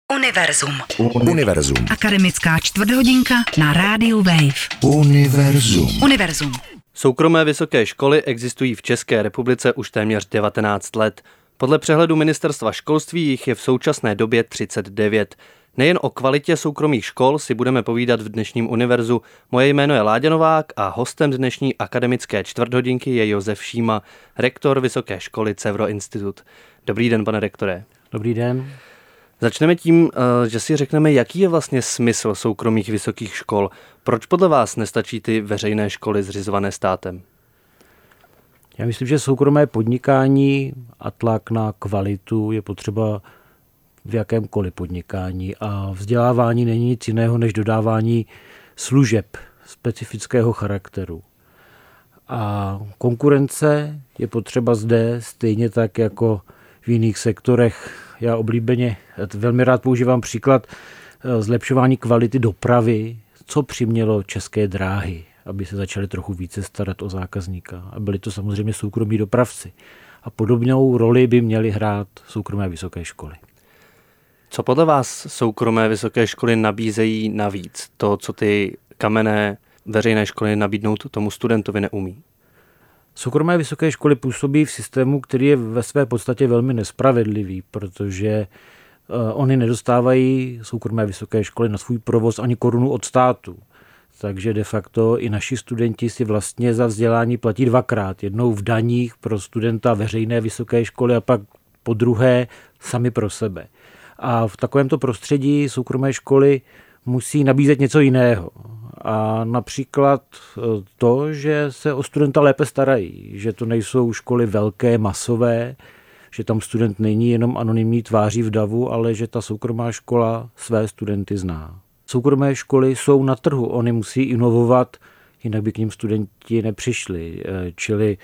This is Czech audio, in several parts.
Univerzum. Akademická čtvrthodinka na rádiu Wave. Univerzum. Soukromé vysoké školy existují v České republice už téměř 19 let. Podle přehledu Ministerstva školství jich je v současné době 39. Nejen o kvalitě soukromých škol si budeme povídat v dnešním Univerzu. Moje jméno je Láďa Novák a hostem dnešní akademické čtvrthodinky je Josef Šíma, rektor Vysoké školy Cevro Institut. Dobrý den, pane rektore. Dobrý den. Začneme tím, že si řekneme, jaký je vlastně smysl soukromých vysokých škol. Proč podle vás nestačí ty veřejné školy zřizované státem? Já myslím, že soukromé podnikání a tlak na kvalitu je potřeba v jakémkoliv podnikání a vzdělávání není nic jiného než dodávání služeb specifického charakteru. A konkurence je potřeba zde stejně tak jako v jiných sektorech. Já oblíbeně velmi rád používám příklad zlepšování kvality dopravy, co přimělo České dráhy, aby se začaly trochu více starat o zákazníka. A byli to samozřejmě soukromí dopravci. A podobnou roli by měly hrát soukromé vysoké školy. Co podle vás soukromé vysoké školy nabízejí navíc? To, co ty kamenné veřejné školy nabídnout tomu studentovi neumí? Soukromé vysoké školy působí v systému, který je ve své podstatě velmi nespravedlivý, protože oni nedostávají soukromé vysoké školy na svůj provoz ani korunu od státu. Takže de facto i naši studenti si vlastně za vzdělání platí dvakrát. Jednou v daních pro studenta veřejné vysoké školy a pak po druhé sami pro sebe. A v takovémto prostředí soukromé školy musí nabízet něco jiného. A například to, že se o studenta lépe starají, že to nejsou školy velké, masové, že tam student není jenom anonymní tváří v davu, ale že ta soukromá škola své studenty zná. Soukromé školy jsou na trhu, oni musí inovovat, jinak by k ním studenti nepřišli, čili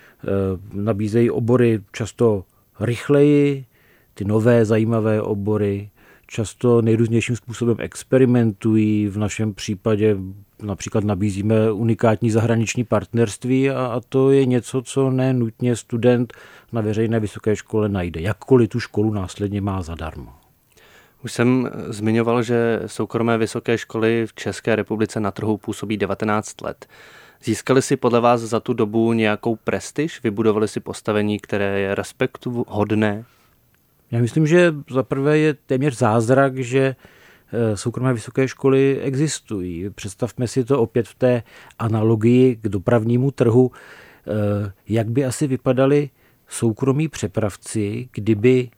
nabízejí obory často rychleji, ty nové zajímavé obory, často nejrůznějším způsobem experimentují. V našem případě například nabízíme unikátní zahraniční partnerství a to je něco, co nenutně student na veřejné vysoké škole najde. Jakkoliv tu školu následně má zadarmo. Už jsem zmiňoval, že soukromé vysoké školy v České republice na trhu působí 19 let. Získali si podle vás za tu dobu nějakou prestiž? Vybudovali si postavení, které je respektu hodné? Já myslím, že zaprvé je téměř zázrak, že soukromé vysoké školy existují. Představme si to opět v té analogii k dopravnímu trhu. Jak by asi vypadali soukromí přepravci, kdyby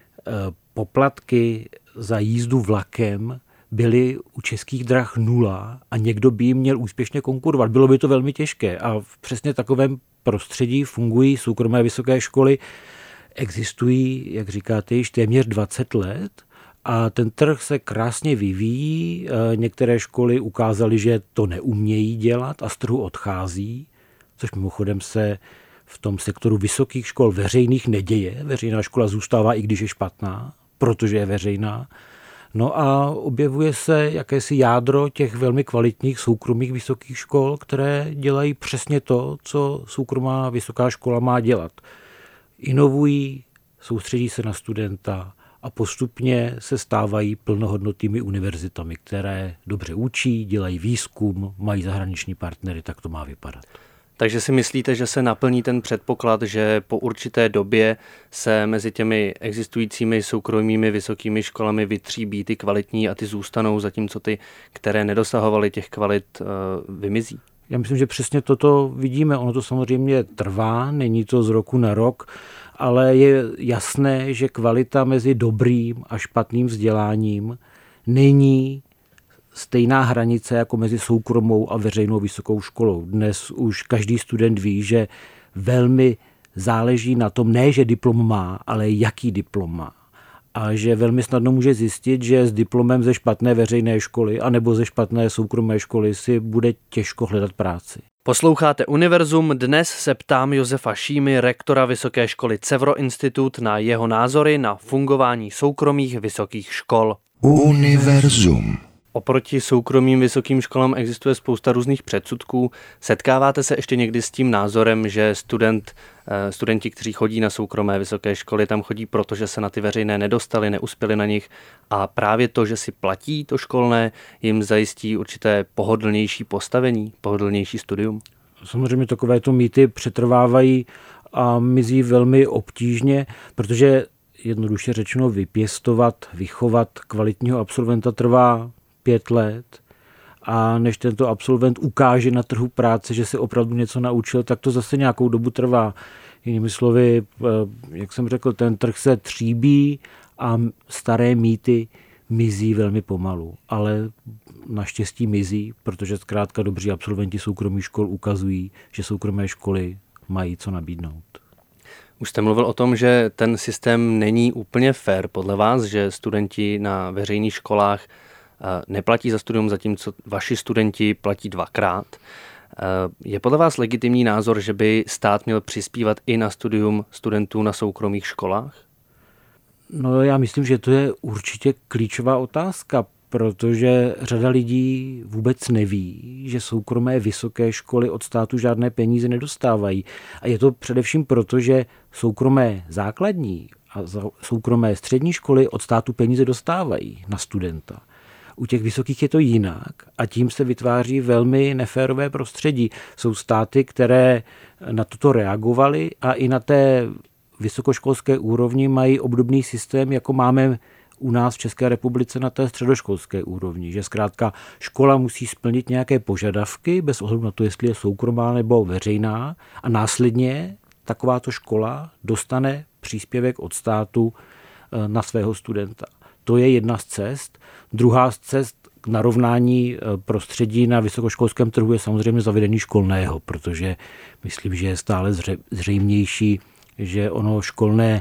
poplatky za jízdu vlakem byly u Českých drah 0 a někdo by jim měl úspěšně konkurovat. Bylo by to velmi těžké a v přesně takovém prostředí fungují soukromé vysoké školy. Existují, jak říkáte, již téměř 20 let a ten trh se krásně vyvíjí. Některé školy ukázaly, že to neumějí dělat a z trhu odchází, což mimochodem se v tom sektoru vysokých škol veřejných neděje. Veřejná škola zůstává, i když je špatná, protože je veřejná. No a objevuje se jakési jádro těch velmi kvalitních soukromých vysokých škol, které dělají přesně to, co soukromá vysoká škola má dělat. Inovují, soustředí se na studenta a postupně se stávají plnohodnotnými univerzitami, které dobře učí, dělají výzkum, mají zahraniční partnery, tak to má vypadat. Takže si myslíte, že se naplní ten předpoklad, že po určité době se mezi těmi existujícími soukromými vysokými školami vytříbí ty kvalitní a ty zůstanou, zatímco ty, které nedosahovaly těch kvalit, vymizí? Já myslím, že přesně toto vidíme. Ono to samozřejmě trvá, není to z roku na rok, ale je jasné, že kvalita mezi dobrým a špatným vzděláním není stejná hranice jako mezi soukromou a veřejnou vysokou školou. Dnes už každý student ví, že velmi záleží na tom, ne, že diplom má, ale jaký diplom má. A že velmi snadno může zjistit, že s diplomem ze špatné veřejné školy anebo ze špatné soukromé školy si bude těžko hledat práci. Posloucháte Univerzum, dnes se ptám Josefa Šímy, rektora Vysoké školy Cevro Institut, na jeho názory na fungování soukromých vysokých škol. Univerzum. Oproti soukromým vysokým školám existuje spousta různých předsudků. Setkáváte se ještě někdy s tím názorem, že studenti, kteří chodí na soukromé vysoké školy, tam chodí proto, že se na ty veřejné nedostali, neuspěli na nich a právě to, že si platí to školné, jim zajistí určité pohodlnější postavení, pohodlnější studium? Samozřejmě takovéto mýty přetrvávají a mizí velmi obtížně, protože jednoduše řečeno vychovat kvalitního absolventa trvá 5 let a než tento absolvent ukáže na trhu práce, že se opravdu něco naučil, tak to zase nějakou dobu trvá. Jinými slovy, jak jsem řekl, ten trh se tříbí a staré mýty mizí velmi pomalu, ale naštěstí mizí, protože zkrátka dobří absolventi soukromých škol ukazují, že soukromé školy mají co nabídnout. Už jste mluvil o tom, že ten systém není úplně fair podle vás, že studenti na veřejných školách neplatí za studium, zatímco vaši studenti platí 2krát. Je podle vás legitimní názor, že by stát měl přispívat i na studium studentů na soukromých školách? No já myslím, že to je určitě klíčová otázka, protože řada lidí vůbec neví, že soukromé vysoké školy od státu žádné peníze nedostávají. A je to především proto, že soukromé základní a soukromé střední školy od státu peníze dostávají na studenta. U těch vysokých je to jinak a tím se vytváří velmi neférové prostředí. Jsou státy, které na toto reagovaly a i na té vysokoškolské úrovni mají obdobný systém, jako máme u nás v České republice na té středoškolské úrovni, že zkrátka škola musí splnit nějaké požadavky bez ohledu na to, jestli je soukromá nebo veřejná a následně takováto škola dostane příspěvek od státu na svého studenta. To je jedna z cest. Druhá z cest k narovnání prostředí na vysokoškolském trhu je samozřejmě zavedení školného, protože myslím, že je stále zřejmější, že ono školné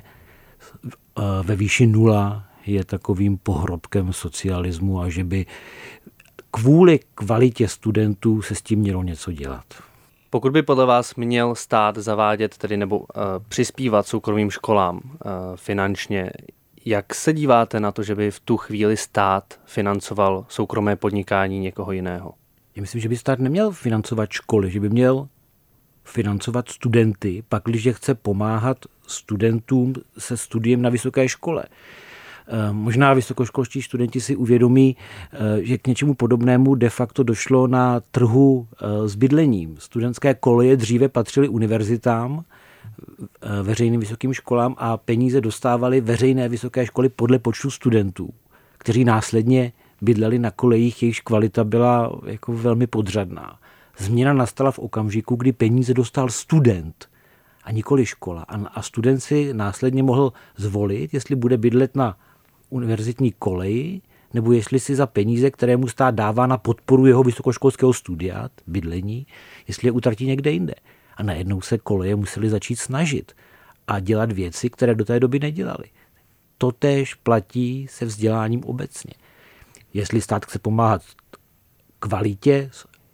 ve výši 0 je takovým pohrobkem socialismu a že by kvůli kvalitě studentů se s tím mělo něco dělat. Pokud by podle vás měl stát zavádět tedy nebo přispívat soukromým školám finančně, jak se díváte na to, že by v tu chvíli stát financoval soukromé podnikání někoho jiného? Já myslím, že by stát neměl financovat školy, že by měl financovat studenty, pakliže chce pomáhat studentům se studiem na vysoké škole. Možná vysokoškolští studenti si uvědomí, že k něčemu podobnému de facto došlo na trhu s bydlením. Studentské koleje dříve patřily univerzitám, veřejným vysokým školám a peníze dostávaly veřejné vysoké školy podle počtu studentů, kteří následně bydleli na kolejích, jejichž kvalita byla jako velmi podřadná. Změna nastala v okamžiku, kdy peníze dostal student a nikoli škola. A student si následně mohl zvolit, jestli bude bydlet na univerzitní koleji, nebo jestli si za peníze, které mu stát dává na podporu jeho vysokoškolského studia, bydlení, jestli je utratí někde jinde. A najednou se koleje museli začít snažit a dělat věci, které do té doby nedělali. Totéž platí se vzděláním obecně. Jestli stát chce pomáhat kvalitě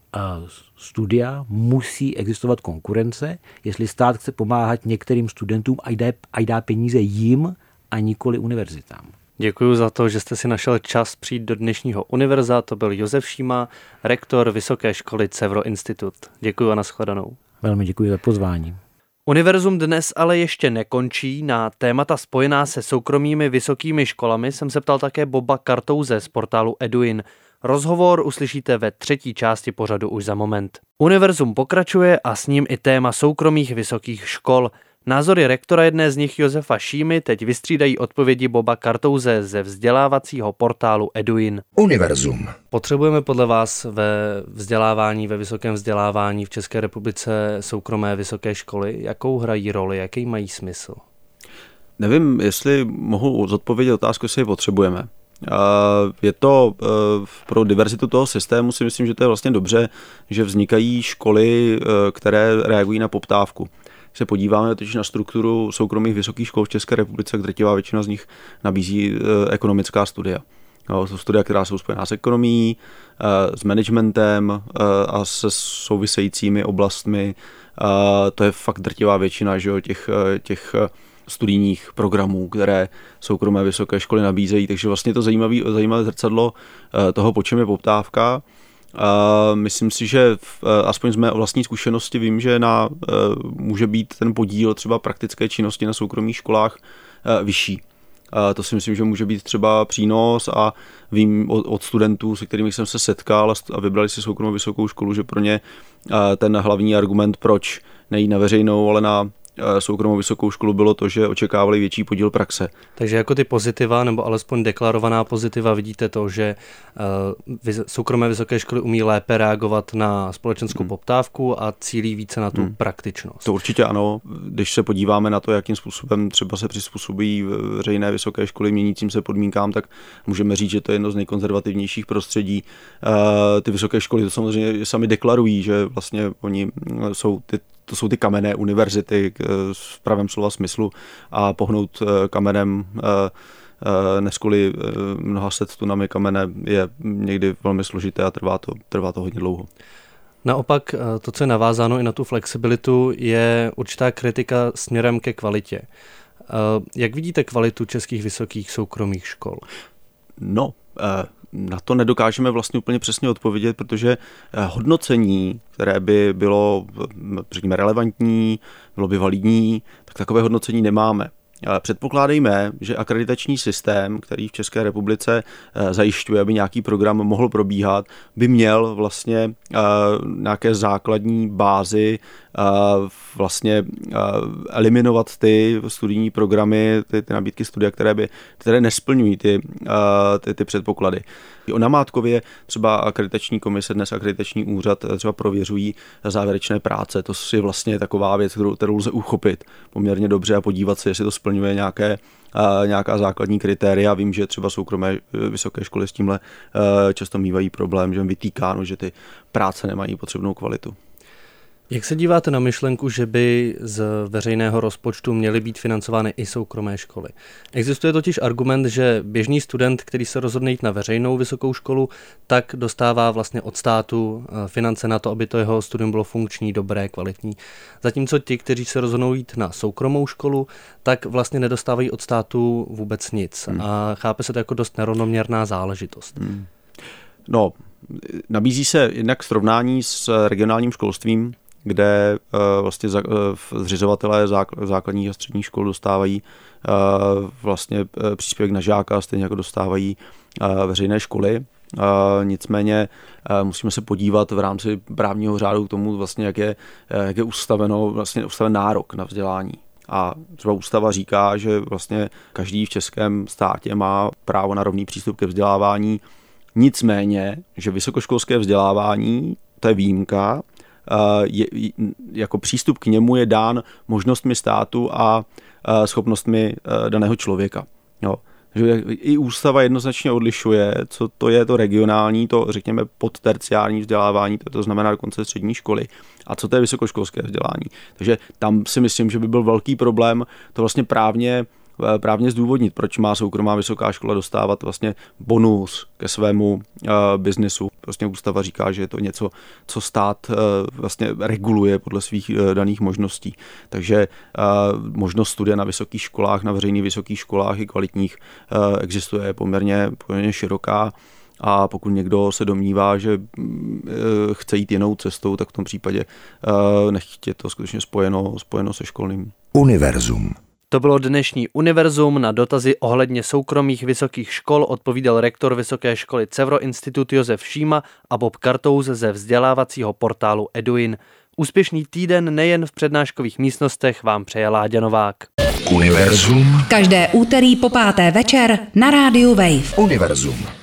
studia, musí existovat konkurence. Jestli stát chce pomáhat některým studentům a dá peníze jim a nikoli univerzitám. Děkuji za to, že jste si našel čas přijít do dnešního univerza. To byl Josef Šíma, rektor Vysoké školy Cevro Institut. Děkuji a nashledanou. Velmi děkuji za pozvání. Univerzum dnes ale ještě nekončí. Na témata spojená se soukromými vysokými školami jsem se ptal také Boba Kartouze z portálu Eduin. Rozhovor uslyšíte ve 3. části pořadu už za moment. Univerzum pokračuje a s ním i téma soukromých vysokých škol. Názory rektora jedné z nich Josefa Šímy teď vystřídají odpovědi Boba Kartouze ze vzdělávacího portálu Eduin. Univerzum. Potřebujeme podle vás ve vysokém vzdělávání v České republice soukromé vysoké školy? Jakou hrají roli, jaký mají smysl? Nevím, jestli mohu zodpovědět otázku, jestli je potřebujeme. Je to pro diverzitu toho systému, si myslím, že to je vlastně dobře, že vznikají školy, které reagují na poptávku. Když se podíváme totiž na strukturu soukromých vysokých škol v České republice, drtivá většina z nich nabízí ekonomická studia. Jsou studia, která jsou spojená s ekonomií, s managementem a se souvisejícími oblastmi. To je fakt drtivá většina, že jo, těch studijních programů, které soukromé vysoké školy nabízejí, takže vlastně to zajímavé zrcadlo toho, po čem je poptávka. Myslím si, že aspoň z mé vlastní zkušenosti vím, že může být ten podíl třeba praktické činnosti na soukromých školách vyšší. To si myslím, že může být třeba přínos a vím od studentů, se kterými jsem se setkal a vybrali si soukromou vysokou školu, že pro ně ten hlavní argument, proč nejít na veřejnou, ale na soukromou vysokou školu, bylo to, že očekávali větší podíl praxe. Takže jako ty pozitiva, nebo alespoň deklarovaná pozitiva, vidíte to, že soukromé vysoké školy umí lépe reagovat na společenskou poptávku a cílí více na tu praktičnost. To určitě ano. Když se podíváme na to, jakým způsobem třeba se přizpůsobí veřejné vysoké školy měnícím se podmínkám, tak můžeme říct, že to je jedno z nejkonzervativnějších prostředí. Ty vysoké školy to samozřejmě sami deklarují, že vlastně oni to jsou ty kamenné univerzity v pravém slova smyslu a pohnout kamenem neskoli mnoha set tunami kamene je někdy velmi složité a trvá to hodně dlouho. Naopak to, co je navázáno i na tu flexibilitu, je určitá kritika směrem ke kvalitě. Jak vidíte kvalitu českých vysokých soukromých škol? No, na to nedokážeme vlastně úplně přesně odpovědět, protože hodnocení, které by bylo, řekněme, relevantní, bylo by validní, tak takové hodnocení nemáme. Předpokládejme, že akreditační systém, který v České republice zajišťuje, aby nějaký program mohl probíhat, by měl vlastně nějaké základní bázi vlastně eliminovat ty studijní programy, ty nabídky studia, které nesplňují ty předpoklady. O namátkově třeba akreditační komise, dnes akreditační úřad třeba prověřují závěrečné práce. To je vlastně taková věc, kterou lze uchopit poměrně dobře a podívat se, jestli to splňuje nějaká základní kritéria. Vím, že třeba soukromé vysoké školy s tímhle často mívají problém, že jim vytýkáno, že ty práce nemají potřebnou kvalitu. Jak se díváte na myšlenku, že by z veřejného rozpočtu měly být financovány i soukromé školy? Existuje totiž argument, že běžný student, který se rozhodne jít na veřejnou vysokou školu, tak dostává vlastně od státu finance na to, aby to jeho studium bylo funkční, dobré, kvalitní. Zatímco ti, kteří se rozhodnou jít na soukromou školu, tak vlastně nedostávají od státu vůbec nic. A chápe se to jako dost nerovnoměrná záležitost. No, nabízí se jednak srovnání s regionálním školstvím, kde vlastně zřizovatelé základních a středních škol dostávají vlastně příspěvek na žáka, stejně jako dostávají veřejné školy. Nicméně musíme se podívat v rámci právního řádu k tomu, vlastně, jak je ustaven nárok na vzdělání. A třeba ústava říká, že vlastně každý v českém státě má právo na rovný přístup ke vzdělávání. Nicméně, že vysokoškolské vzdělávání, to je výjimka, jako přístup k němu je dán možnostmi státu a schopnostmi daného člověka. Jo. Že i ústava jednoznačně odlišuje, co to je to regionální, to řekněme podterciární vzdělávání, to znamená dokonce střední školy, a co to je vysokoškolské vzdělání. Takže tam si myslím, že by byl velký problém to vlastně právně zdůvodnit, proč má soukromá vysoká škola dostávat vlastně bonus ke svému biznesu. Vlastně ústava říká, že je to něco, co stát vlastně reguluje podle svých daných možností. Takže možnost studia na vysokých školách, na veřejných vysokých školách i kvalitních existuje poměrně široká. A pokud někdo se domnívá, že chce jít jinou cestou, tak v tom případě nechť je to skutečně spojeno se školním. Univerzum. To bylo dnešní Univerzum. Na dotazy ohledně soukromých vysokých škol odpovídal rektor Vysoké školy Cevro Institut Josef Šíma a Bob Kartouz ze vzdělávacího portálu Eduin. Úspěšný týden nejen v přednáškových místnostech vám přeje Láďa Novák. Univerzum. Každé úterý po 5. večer na rádiu Wave. Univerzum.